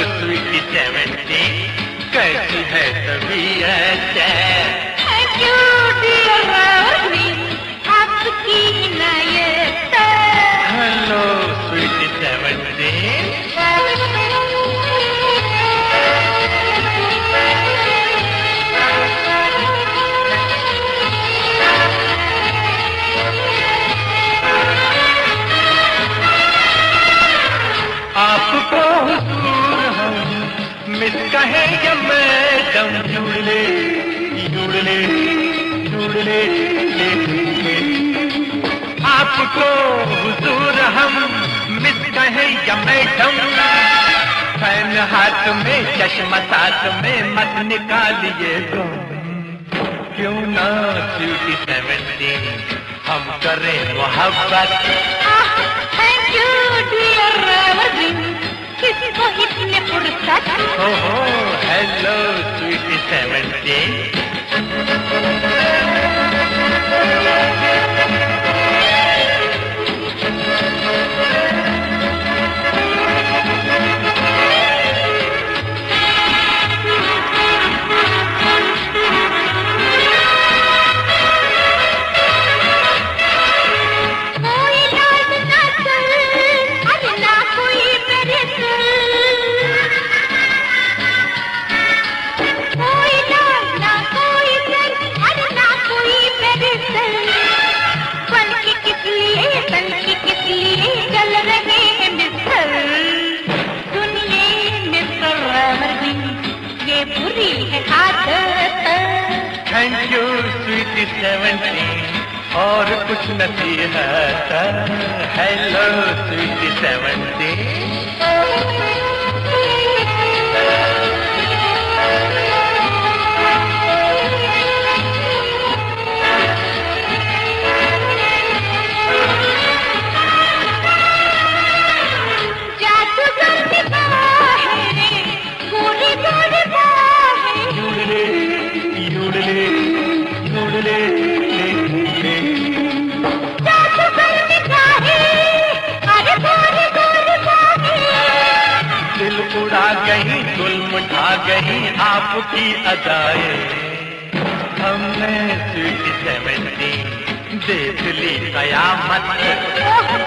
स्वीटी 70, कैसी है तबीयत? थैंक यू डियर डार्लिंग, आपकी इनायत। Hello sweety 70। आपको हुजूर हम मिस कहे या मैडम, जुड़ले जुड़ले जुड़ले ले। आपको हुजूर हम मिस कहे या मैडम, फैन हाथ में चश्मा साथ में मत निकालिए तो क्यों ना स्वीटी 70 हम करें मोहब्बत। थैंक यू डियर डार्लिंग, किसको इतने फुर्सत? ओहो hello sweety 70। Thank you sweety 70 और कुछ नसीहत। Hello sweety 70। उड़ा गई गुल उठा गई आपकी अदाएं, हमने स्वीटी 70 देख ली कयामत।